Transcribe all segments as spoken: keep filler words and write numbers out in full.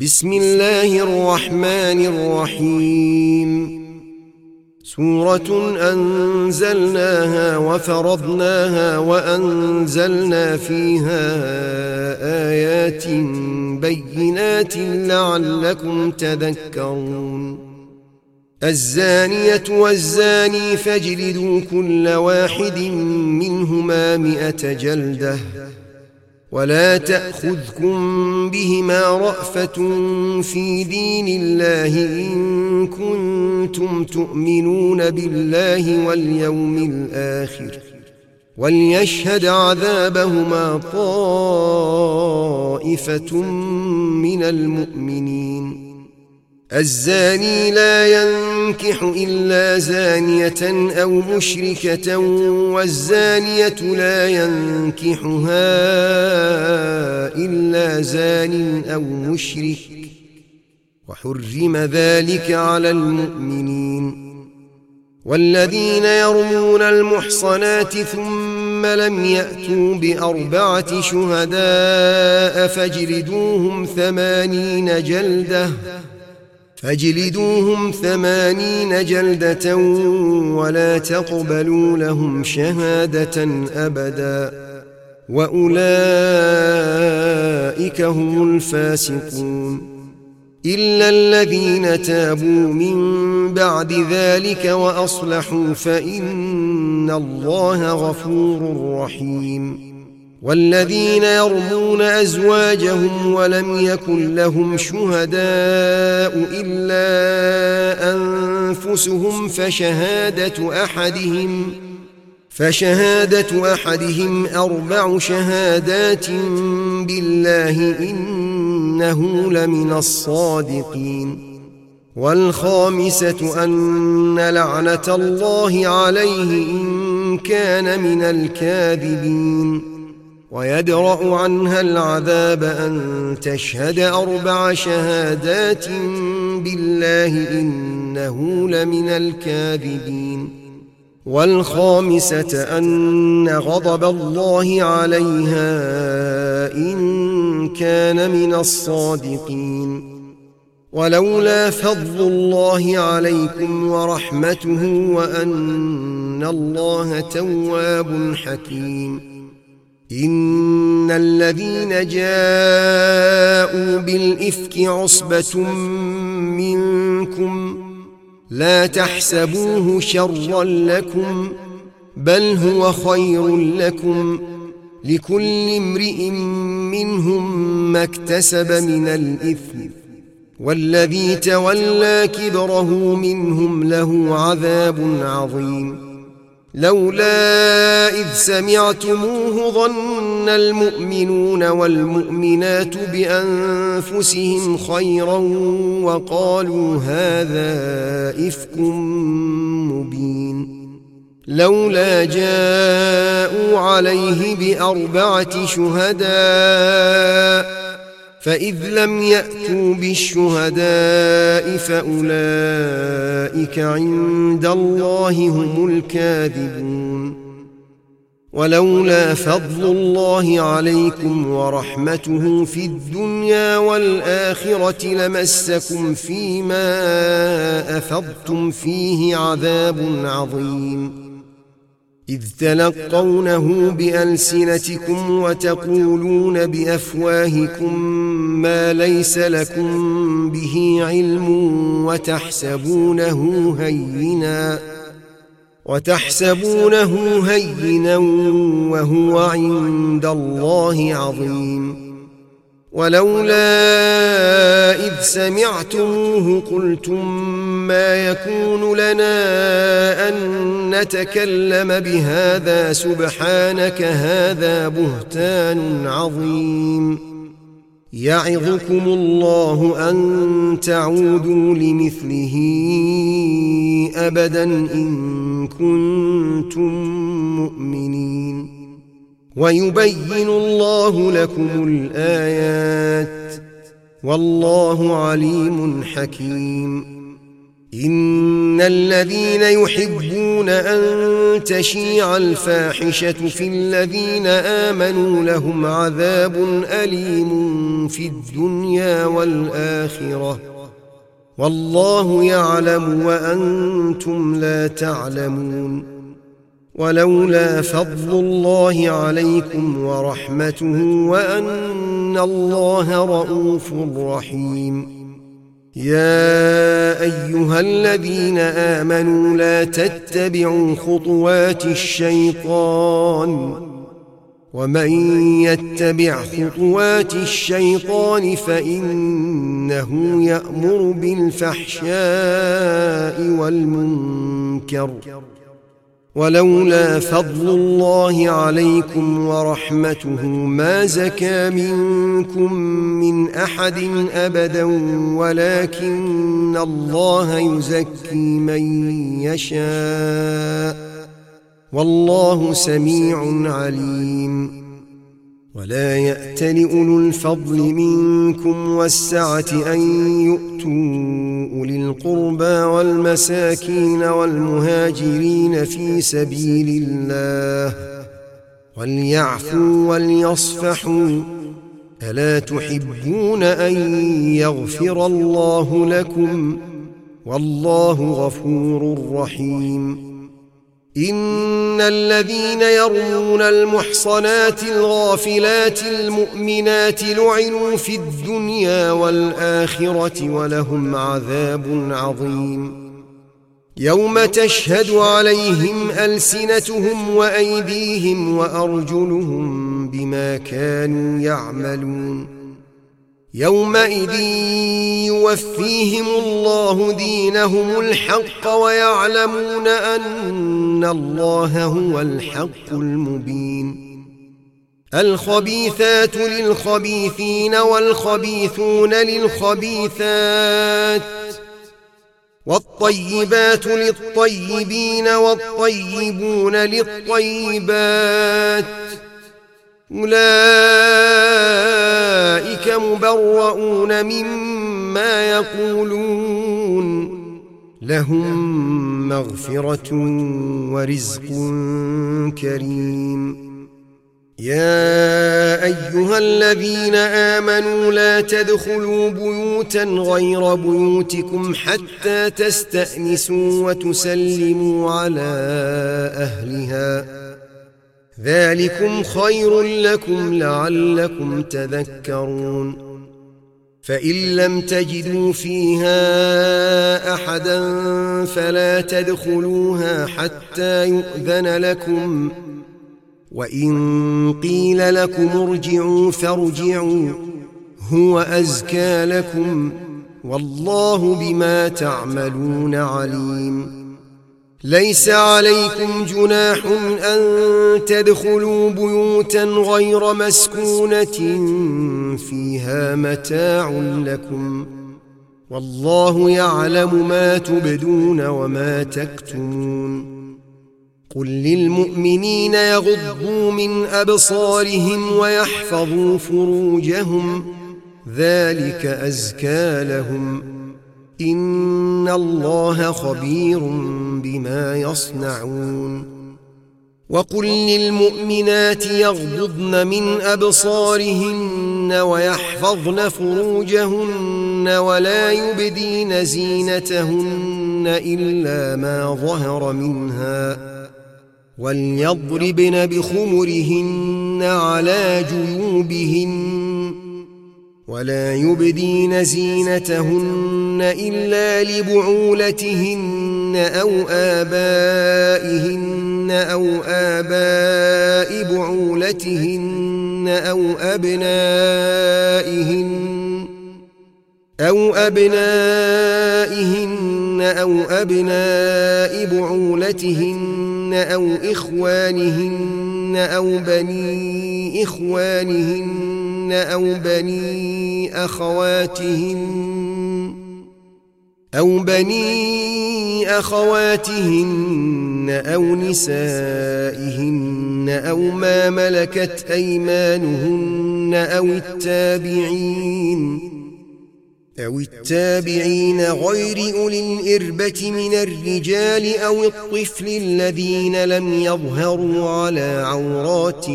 بسم الله الرحمن الرحيم. سورة أنزلناها وفرضناها وأنزلنا فيها آيات بينات لعلكم تذكرون. الزانية والزاني فاجلدوا كل واحد منهما مئة جلدة ولا تأخذكم بهما رأفة في دين الله إن كنتم تؤمنون بالله واليوم الآخر وليشهد عذابهما طائفة من المؤمنين. الزاني لا ينكح إلا زانية أو مشركة والزانية لا ينكحها إلا زان أو مشرك وحرم ذلك على المؤمنين. والذين يرمون المحصنات ثم لم يأتوا بأربعة شهداء فاجلدوهم ثمانين جلدة فاجلدوهم ثمانين جلدة ولا تقبلوا لهم شهادة أبدا وأولئك هم الفاسقون. إلا الذين تابوا من بعد ذلك وأصلحوا فإن الله غفور رحيم. والذين يرمون أزواجهم ولم يكن لهم شهداء إلا أنفسهم فشهادة أحدهم فشهادة أحدهم أربع شهادات بالله إنه لمن الصادقين. والخامسة أن لعنة الله عليه إن كان من الكاذبين. ويدرأ عنها العذاب أن تشهد أربع شهادات بالله إنه لمن الكاذبين. والخامسة أن غضب الله عليها إن كان من الصادقين. ولولا فضل الله عليكم ورحمته وأن الله تواب حكيم. إن الذين جاءوا بالإفك عصبة منكم لا تحسبوه شرا لكم بل هو خير لكم لكل امرئ منهم ما اكتسب من الإثم والذي تولى كبره منهم له عذاب عظيم. لولا إذ سمعتموه ظن المؤمنون والمؤمنات بأنفسهم خيرا وقالوا هذا إفك مبين. لولا جاءوا عليه بأربعة شهداء فإذ لم يأتوا بالشهداء فأولئك عند الله هم الكاذبون. ولولا فضل الله عليكم ورحمته في الدنيا والآخرة لمسكم فيما أفضتم فيه عذاب عظيم. إذ تلقونه بألسنتكم وتقولون بأفواهكم ما ليس لكم به علم وتحسبونه هينا وتحسبونه هينا وهو عند الله عظيم. ولولا إذ سمعتموه قلتم ما يكون لنا أن نتكلم بهذا سبحانك هذا بهتان عظيم. يعظكم الله أن تعودوا لمثله أبدا إن كنتم مؤمنين. ويبين الله لكم الآيات والله عليم حكيم. إن الذين يحبون أن تشيع الفاحشة في الذين آمنوا لهم عذاب أليم في الدنيا والآخرة والله يعلم وأنتم لا تعلمون. ولولا فضل الله عليكم ورحمته وأن الله رؤوف رحيم. يا أيها الذين آمنوا لا تتبعوا خطوات الشيطان ومن يتبع خطوات الشيطان فإنه يأمر بالفحشاء والمنكر ولولا فضل الله عليكم ورحمته ما زكى منكم من أحد أبدا ولكن الله يزكي من يشاء والله سميع عليم. ولا يأتل أولو الفضل منكم والسعة أن يؤتوا أولي القربى والمساكين والمهاجرين في سبيل الله وليعفوا وليصفحوا ألا تحبون أن يغفر الله لكم والله غفور رحيم. إن الذين يرمون المحصنات الغافلات المؤمنات لعنوا في الدنيا والآخرة ولهم عذاب عظيم. يوم تشهد عليهم ألسنتهم وأيديهم وأرجلهم بما كانوا يعملون يومئذ يوفيهم الله دينهم الحق ويعلمون أن الله هو الحق المبين. الخبيثات للخبيثين والخبيثون للخبيثات والطيبات للطيبين والطيبون للطيبات أولئك مبرؤون مما يقولون لهم مغفرة ورزق كريم. يا أيها الذين آمنوا لا تدخلوا بيوتا غير بيوتكم حتى تستأنسوا وتسلموا على أهلها ذلكم خير لكم لعلكم تذكرون. فإن لم تجدوا فيها أحدا فلا تدخلوها حتى يؤذن لكم وإن قيل لكم ارجعوا فارجعوا هو أزكى لكم والله بما تعملون عليم. ليس عليكم جناح أن تدخلوا بيوتا غير مسكونة فيها متاع لكم والله يعلم ما تبدون وما تكتمون. قل للمؤمنين يغضوا من أبصارهم ويحفظوا فروجهم ذلك أزكى لهم إن الله خبير بما يصنعون. وقل للمؤمنات يغضضن من أبصارهن ويحفظن فروجهن ولا يبدين زينتهن إلا ما ظهر منها وليضربن بخمرهن على جيوبهن ولا يبدين زينتهن إلا لبعولتهن أو آبائهن أو آباء بعولتهن أو أبنائهن أو أبنائهن أو أبناء بعولتهن أو إخوانهن أو بني إخوانهن أو بني أخواتهن أو بني أخواتهن أو نسائهن أو ما ملكت أيمانهن أو التابعين أو التابعين غير أولي الإربة من الرجال أو الطفل الذين لم يظهروا على عورات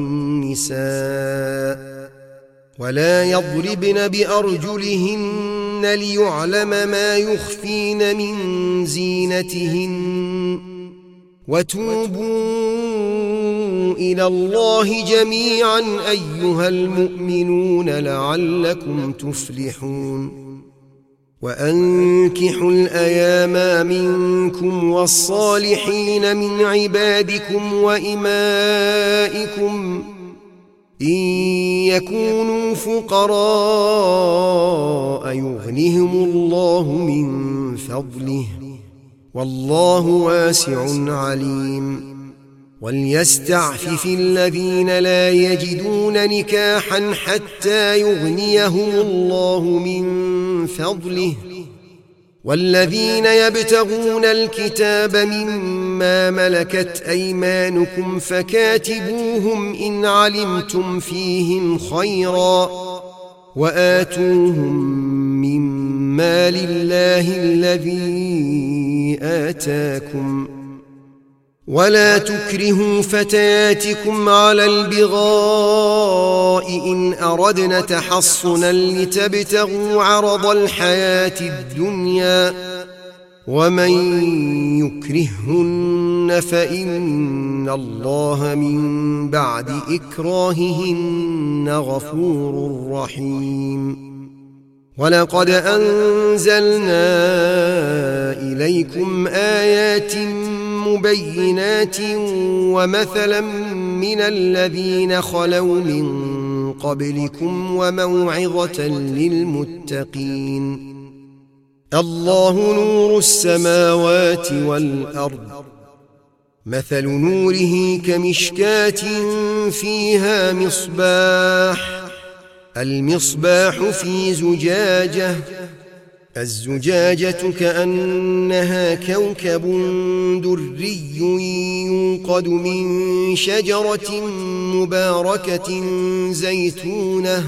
النساء ولا يضربن بأرجلهن ليعلم ما يخفين من زينتهن وتوبوا إلى الله جميعا أيها المؤمنون لعلكم تفلحون وأنكحوا الأيام منكم والصالحين من عبادكم وإمائكم إن يكونوا فقراء يغنهم الله من فضله والله واسع عليم وليستعفف الذين لا يجدون نكاحا حتى يغنيهم الله من فضله والذين يبتغون الكتاب مما ملكت أيمانكم فكاتبوهم إن علمتم فيهم خيرا وآتوهم مما لله الذي آتاكم ولا تكرهوا فتياتكم على البغاء إن أردنا تحصنا لتبتغوا عرض الحياة الدنيا ومن يكرهن فإن الله من بعد إكراههن غفور رحيم ولقد أنزلنا إليكم آيات مبينات ومثلا من الذين خلوا من قبلكم وموعظة للمتقين الله نور السماوات والأرض مثل نوره كمشكاة فيها مصباح المصباح في زجاجة الزجاجة كأنها كوكب دري يوقد من شجرة مباركة زيتونة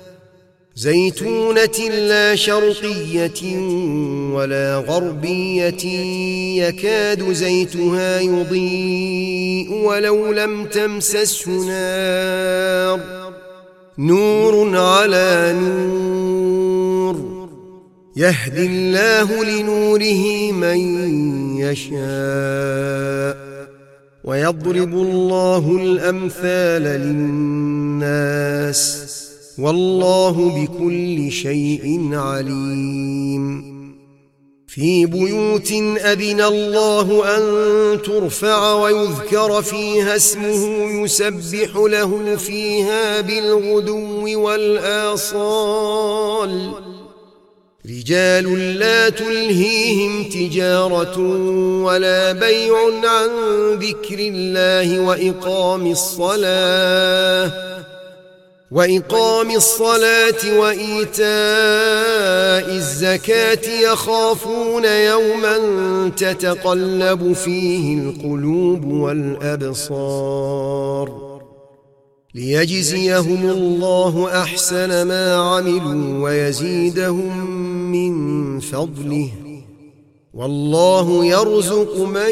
زيتونة لا شرقية ولا غربية يكاد زيتها يضيء ولو لم تمسسه نار نور على نور يهدي الله لنوره من يشاء ويضرب الله الأمثال للناس والله بكل شيء عليم في بيوت أذن الله أن ترفع ويذكر فيها اسمه يسبح له فيها بالغدو والآصال رجال لا تلهيهم تجارة ولا بيع عن ذكر الله وإقام الصلاة وإقام الصلاة وإيتاء الزكاة يخافون يوما تتقلب فيه القلوب والأبصار ليجزيهم الله أحسن ما عملوا ويزيدهم من فضله والله يرزق من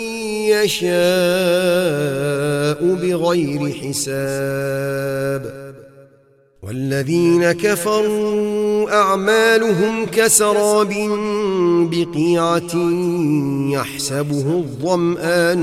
يشاء بغير حساب والذين كفروا أعمالهم كسراب بقيعة يحسبه الظمآن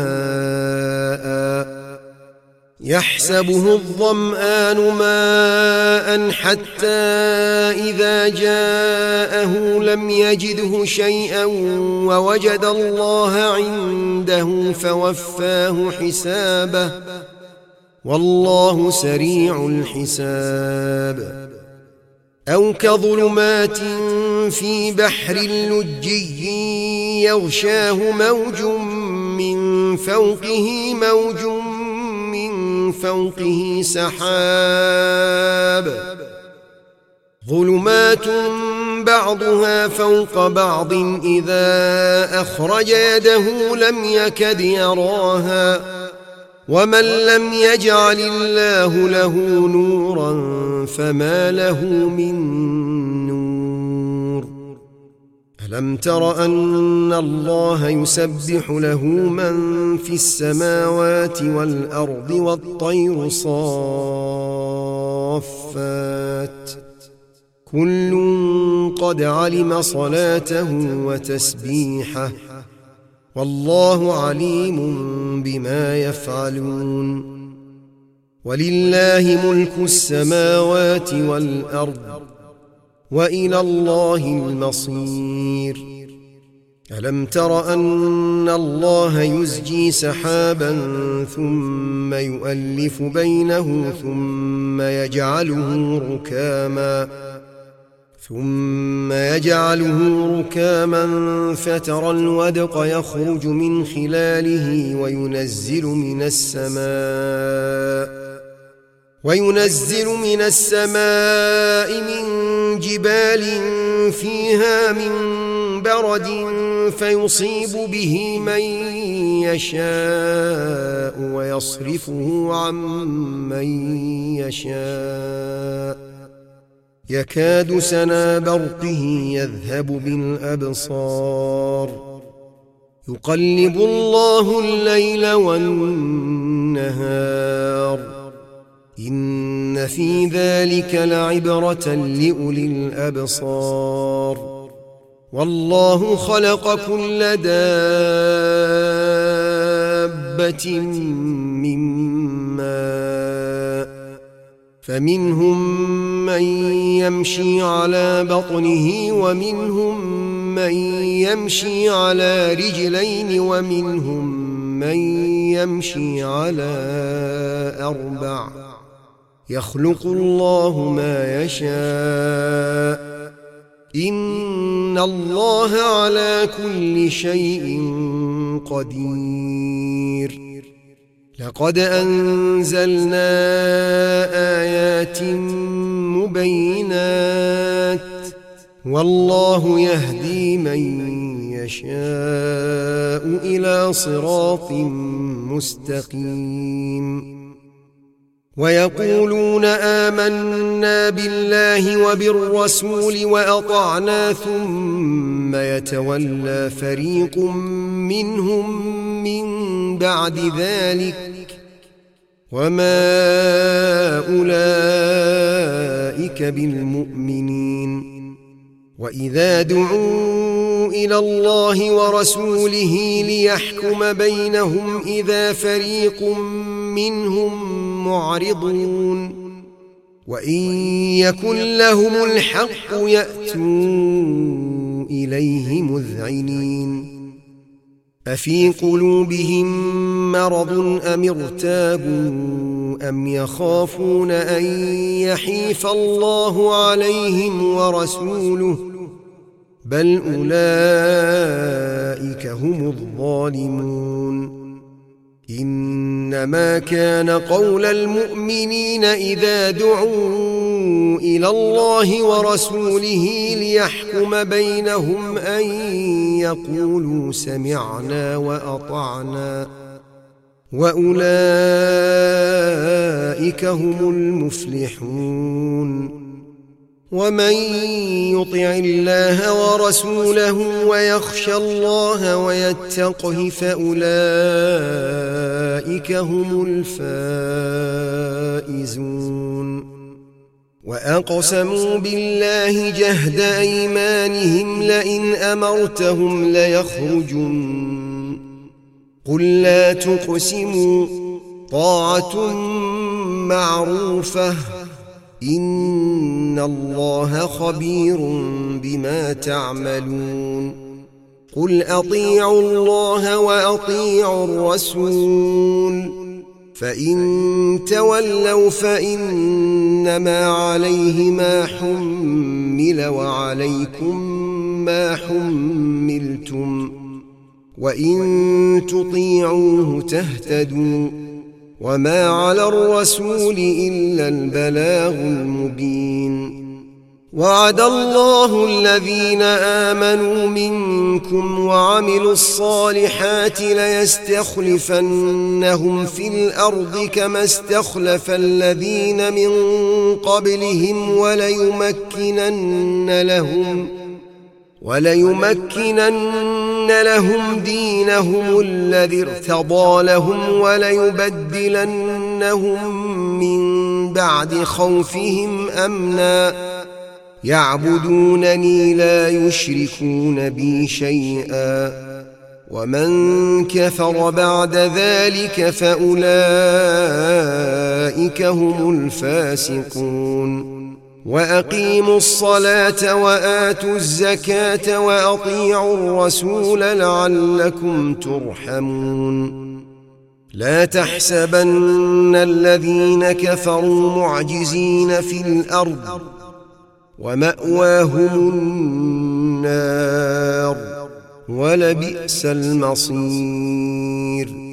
ماء يحسبه الظمآن ماء حتى إذا جاءه لم يجده شيئا ووجد الله عنده فوفاه حسابه والله سريع الحساب أو كظلمات في بحر لجي يغشاه موج من فوقه موج من فوقه سحاب ظلمات بعضها فوق بعض إذا أخرج يده لم يكد يراها ومن لم يجعل الله له نورا فما له من نور ألم تر أن الله يسبح له من في السماوات والأرض والطير صافات كل قد علم صلاته وتسبيحه والله عليم بما يفعلون ولله ملك السماوات والأرض وإلى الله المصير ألم تر أن الله يزجي سحابا ثم يؤلف بينه ثم يجعله ركاما ثم يجعله ركاما فترى الودق يخرج من خلاله وينزل من السماء وينزل من السماء من جبال فيها من برد فيصيب به من يشاء ويصرفه عن من يشاء يكاد سنا برقه يذهب بالأبصار يقلب الله الليل والنهار إن في ذلك لعبرة لأولي الأبصار والله خلق كل دابة من ماء فمنهم من يمشي على بطنه ومنهم من يمشي على رجلين ومنهم من يمشي على أربع يخلق الله ما يشاء إن الله على كل شيء قدير لقد أنزلنا آيات مبينات والله يهدي من يشاء إلى صراط مستقيم ويقولون آمنا بالله وبالرسول وأطعنا ثم يتولى فريق منهم من بعد ذلك وما أولئك بالمؤمنين وإذا دعوا إلى الله ورسوله ليحكم بينهم إذا فريق منهم معرضون وإن يكن لهم الحق يأتوا إليه مذعنين أفي قلوبهم مرض أم ارتابوا أم يخافون أن يحيف الله عليهم ورسوله بل أولئك هم الظالمون إنما كان قول المؤمنين إذا دعوا إلى الله ورسوله ليحكم بينهم أن يقولوا سمعنا وأطعنا وأولئك هم المفلحون ومن يطع الله ورسوله ويخشى الله ويتقه فأولئك هم الفائزون وأقسموا بالله جهد أيمانهم لئن أمرتهم ليخرجن قل لا تقسموا طاعة معروفة إن الله خبير بما تعملون قل أطيعوا الله وأطيعوا الرسول فإن تولوا فإنما عليه ما حمل وعليكم ما حملتم وإن تطيعوه تهتدوا وما على الرسول إلا البلاغ المبين وعد الله الذين آمنوا منكم وعملوا الصالحات ليستخلفنهم في الأرض كما استخلف الذين من قبلهم وليمكنن لهم وليمكنن لهم دينهم الذي ارتضى لهم وليبدلنهم من بعد خوفهم أمنا يعبدونني لا يشركون بي شيئا ومن كفر بعد ذلك فأولئك هم الفاسقون وأقيموا الصلاة وآتوا الزكاة وأطيعوا الرسول لعلكم ترحمون لا تحسبن الذين كفروا معجزين في الأرض ومأواهم النار ولبئس المصير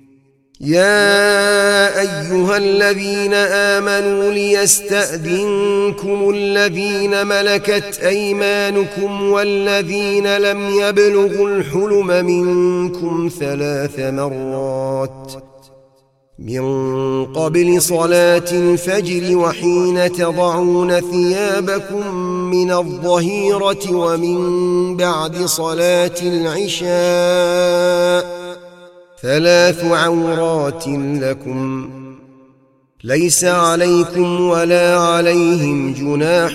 يا أيها الذين آمنوا ليستأذنكم الذين ملكت أيمانكم والذين لم يبلغوا الحلم منكم ثلاث مرات من قبل صلاة الفجر وحين تضعون ثيابكم من الظهيرة ومن بعد صلاة العشاء ثلاث عورات لكم ليس عليكم ولا عليهم جناح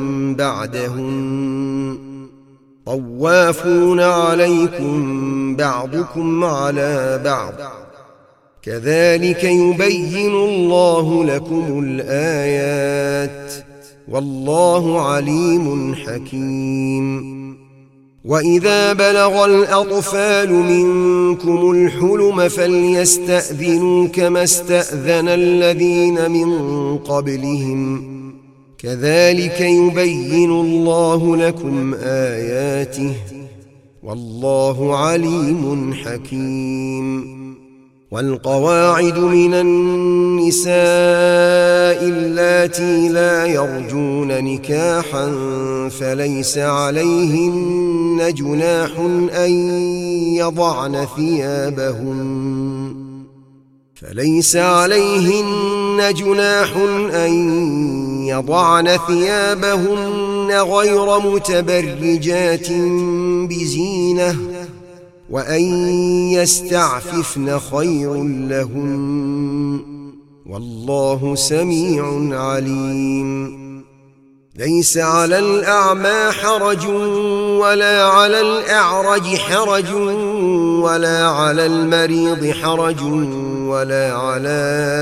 بعدهم طوافون عليكم بعضكم على بعض كذلك يبين الله لكم الآيات والله عليم حكيم وإذا بلغ الأطفال منكم الحلم فليستأذنوا كما استأذن الذين من قبلهم كذلك يبين الله لكم آياته والله عليم حكيم والقواعد من النساء اللاتي لا يرجون نكاحا فليس عليهن جناح أن يضعن ثيابهن فليس عليهن جناح أن يضعن ثيابهن غير متبرجات بزينة وأن يستعففن خير لهن والله سميع عليم ليس على الأعمى حرج ولا على الأعرج حرج ولا على المريض حرج ولا على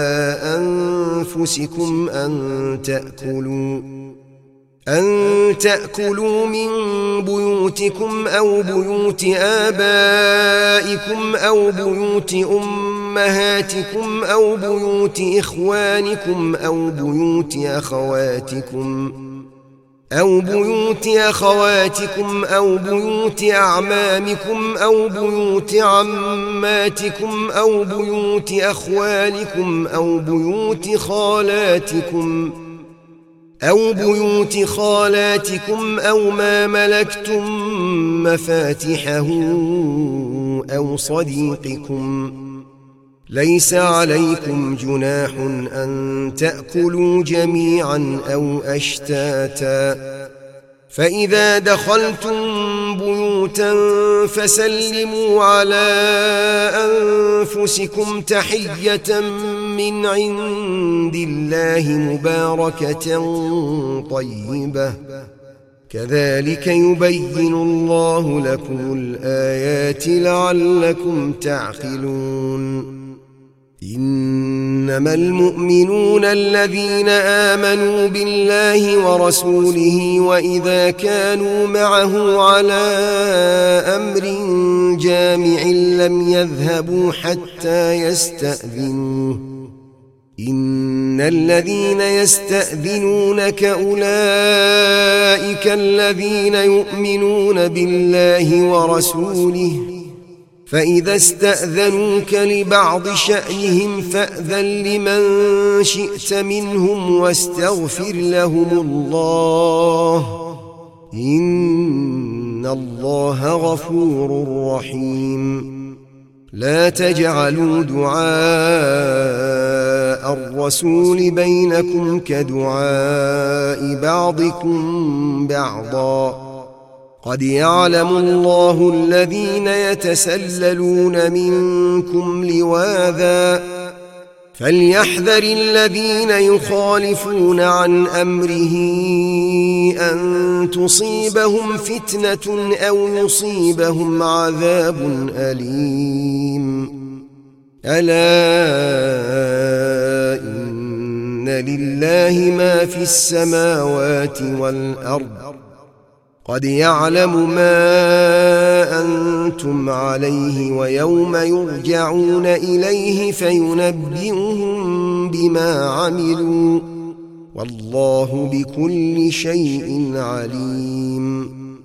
أنفسكم أن تأكلوا أن تأكلوا من بيوتكم أو بيوت آبائكم أو بيوت أمهاتكم أو بيوت إخوانكم أو بيوت أخواتكم أو بيوت أخواتكم أو بيوت أعمامكم أو بيوت عماتكم أو بيوت أخوالكم أو بيوت خالاتكم أو بيوت خالاتكم أو ما ملكتم مفاتحه أو صديقكم ليس عليكم جناح أن تأكلوا جميعا أو أشتاتا فإذا دخلتم بيوتا فسلموا على أنفسكم تحية من عند الله مباركة طيبة كذلك يبين الله لكم الآيات لعلكم تعقلون إنما المؤمنون الذين آمنوا بالله ورسوله وإذا كانوا معه على أمر جامع لم يذهبوا حتى يستأذنوه إن الذين يستأذنونك أولئك الذين يؤمنون بالله ورسوله فإذا استأذنوك لبعض شأنهم فأذن لمن شئت منهم واستغفر لهم الله إن الله غفور رحيم لا تجعلوا دعاء الرسول بينكم كدعاء بعضكم بعضا قد يعلم الله الذين يتسللون منكم لواذا فليحذر الذين يخالفون عن أمره أن تصيبهم فتنة أو يصيبهم عذاب أليم. ألا إن لله ما في السماوات والأرض قد يعلم ما أنتم عليه ويوم يرجعون إليه فينبئهم بما عملوا والله بكل شيء عليم.